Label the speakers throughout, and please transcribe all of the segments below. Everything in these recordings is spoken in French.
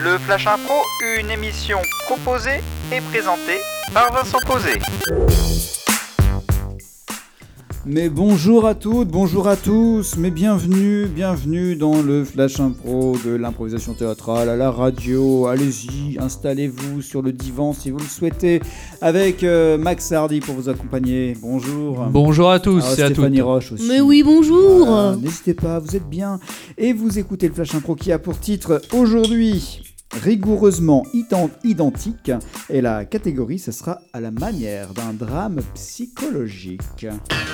Speaker 1: Le Flash Impro, une émission proposée et présentée par Vincent Posé.
Speaker 2: Mais bonjour à toutes, bonjour à tous, mais bienvenue dans le Flash Impro de l'improvisation théâtrale à la radio. Allez-y, installez-vous sur le divan si vous le souhaitez, avec Max Hardy pour vous accompagner. Bonjour.
Speaker 3: Bonjour à tous et à toutes.
Speaker 2: Stéphanie Roche aussi.
Speaker 4: Mais oui, bonjour.
Speaker 2: Voilà, n'hésitez pas, vous êtes bien. Et vous écoutez le Flash Impro qui a pour titre aujourd'hui rigoureusement identique. Et la catégorie, ce sera à la manière d'un drame psychologique.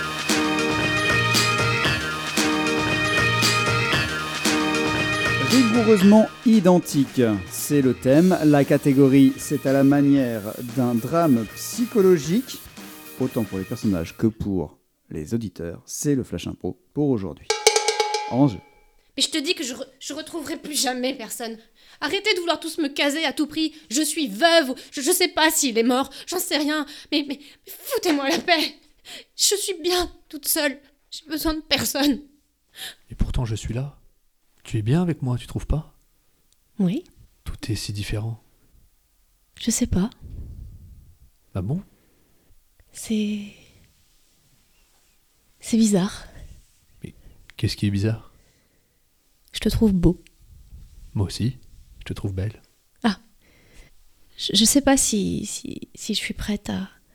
Speaker 2: Rigoureusement identique, c'est le thème. La catégorie, c'est à la manière d'un drame psychologique. Autant pour les personnages que pour les auditeurs, c'est le Flash Impro pour aujourd'hui. En jeu.
Speaker 4: Mais je te dis que je retrouverai plus jamais personne. Arrêtez de vouloir tous me caser à tout prix. Je suis veuve, je sais pas s'il est mort, j'en sais rien. Mais foutez-moi la paix. Je suis bien toute seule. J'ai besoin de personne.
Speaker 3: Et pourtant je suis là. Tu es bien avec moi, tu trouves pas ?
Speaker 4: Oui,
Speaker 3: Tout est si différent.
Speaker 4: je sais pas.
Speaker 3: Ah bon ?
Speaker 4: C'est bizarre.
Speaker 3: Qu'est-ce qui est bizarre ?
Speaker 4: Je te trouve beau.
Speaker 3: Moi aussi, je te trouve belle.
Speaker 4: Je sais pas si je suis prête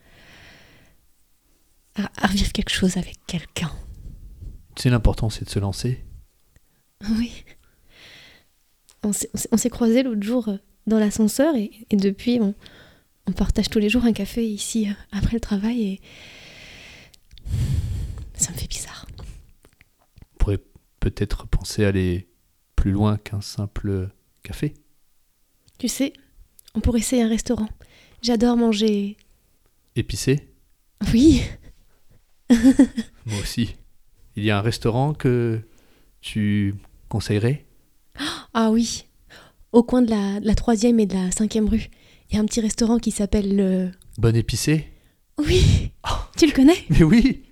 Speaker 4: à revivre quelque chose avec quelqu'un.
Speaker 3: Tu sais, l'important c'est de se lancer.
Speaker 4: Oui. On s'est croisés l'autre jour dans l'ascenseur et depuis on partage tous les jours un café ici après le travail et ça me fait bizarre.
Speaker 3: On pourrait peut-être penser à aller plus loin qu'un simple café.
Speaker 4: Tu sais, on pourrait essayer un restaurant. J'adore manger.
Speaker 3: Épicé ?
Speaker 4: Oui,
Speaker 3: Moi aussi. Il y a un restaurant que tu conseillerais ?
Speaker 4: ah oui. Au coin de la 3e et de la 5e rue, il y a un petit restaurant qui s'appelle le...
Speaker 3: Bon épicé ?
Speaker 4: Oui, tu le connais ?
Speaker 3: Mais oui.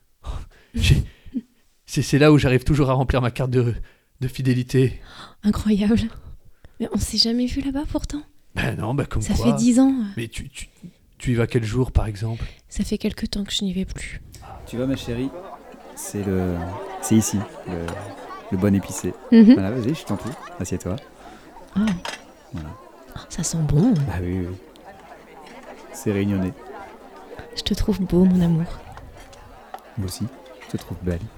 Speaker 3: C'est là où j'arrive toujours à remplir ma carte de fidélité.
Speaker 4: Incroyable. Mais on s'est jamais vu là-bas pourtant.
Speaker 3: Ben non, comme
Speaker 4: Ça
Speaker 3: quoi.
Speaker 4: fait 10 ans.
Speaker 3: Mais tu y vas quel jour, par exemple ?
Speaker 4: Ça fait quelques temps que je n'y vais plus.
Speaker 2: Tu vois ma chérie, c'est ici, le bon épicé.
Speaker 4: Mhm.
Speaker 2: Voilà, vas-y, je t'en prie, assieds-toi.
Speaker 4: Ah.
Speaker 2: Voilà.
Speaker 4: Oh, ça sent bon.
Speaker 2: Ah oui. C'est réunionnais.
Speaker 4: Je te trouve beau, mon amour.
Speaker 2: Moi aussi, je te trouve belle.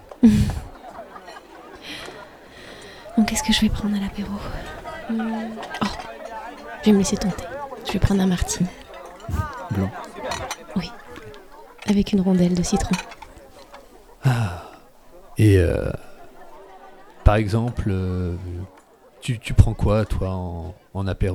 Speaker 4: Donc, qu'est-ce que je vais prendre à l'apéro ? Oh, je vais me laisser tenter. Je vais prendre un martini.
Speaker 2: Blanc.
Speaker 4: Oui. Avec une rondelle de citron.
Speaker 3: Et par exemple, tu prends quoi, toi, en apéro ?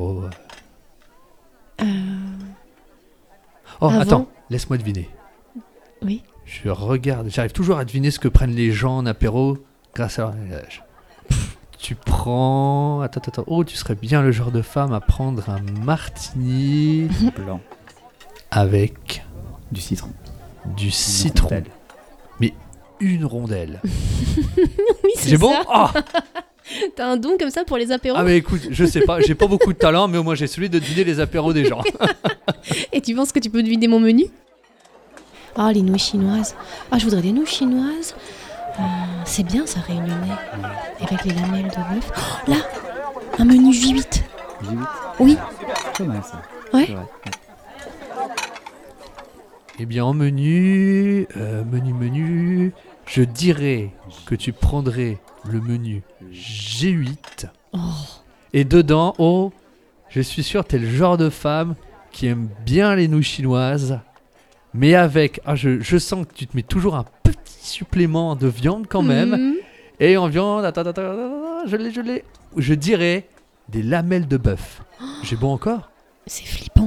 Speaker 3: Oh,
Speaker 4: Avant.
Speaker 3: attends, laisse-moi deviner.
Speaker 4: Oui.
Speaker 3: Je regarde, j'arrive toujours à deviner ce que prennent les gens en apéro grâce à leur langage. Tu prends... Attends. Oh, tu serais bien le genre de femme à prendre un martini
Speaker 2: Blanc.
Speaker 3: avec
Speaker 2: Du citron.
Speaker 3: du citron.
Speaker 2: Rondelle.
Speaker 3: Mais une rondelle.
Speaker 4: Oui, c'est
Speaker 3: J'ai bon
Speaker 4: ça.
Speaker 3: Oh
Speaker 4: T'as un don comme ça pour les apéros ?
Speaker 3: Ah mais écoute, je sais pas, j'ai pas beaucoup de talent, mais au moins j'ai celui de deviner les apéros des gens.
Speaker 4: Et tu penses que tu peux deviner mon menu ? Ah, les nouilles chinoises. Ah, je voudrais des nouilles chinoises. C'est bien ça, réunionnais. Avec les lamelles de bœuf. Oh, là, un menu J8.
Speaker 2: J8.
Speaker 4: Oui.
Speaker 2: Pas mal ça.
Speaker 4: Ouais.
Speaker 2: C'est vrai.
Speaker 3: Eh bien, en menu, je dirais que tu prendrais le menu G8.
Speaker 4: Oh.
Speaker 3: Et dedans, je suis sûr, t'es le genre de femme qui aime bien les nouilles chinoises, mais avec, je sens que tu te mets toujours un petit supplément de viande quand même.
Speaker 4: Mhm.
Speaker 3: Et en viande, attends, je l'ai. Je dirais des lamelles de bœuf. J'ai bon encore ?
Speaker 4: C'est flippant.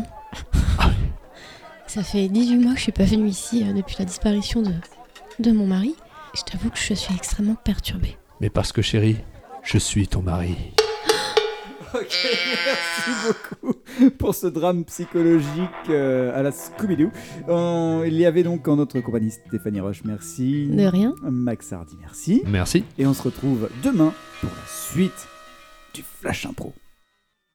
Speaker 4: Ça fait 18 mois que je suis pas venue ici depuis la disparition de mon mari. Je t'avoue que je suis extrêmement perturbée.
Speaker 3: Mais parce que chérie, je suis ton mari.
Speaker 2: Ok, merci beaucoup pour ce drame psychologique à la Scooby-Doo. Il y avait donc en notre compagnie Stéphanie Roche, merci.
Speaker 4: De rien.
Speaker 2: Max Hardy, merci.
Speaker 3: Merci.
Speaker 2: Et on se retrouve demain pour la suite du Flash Impro.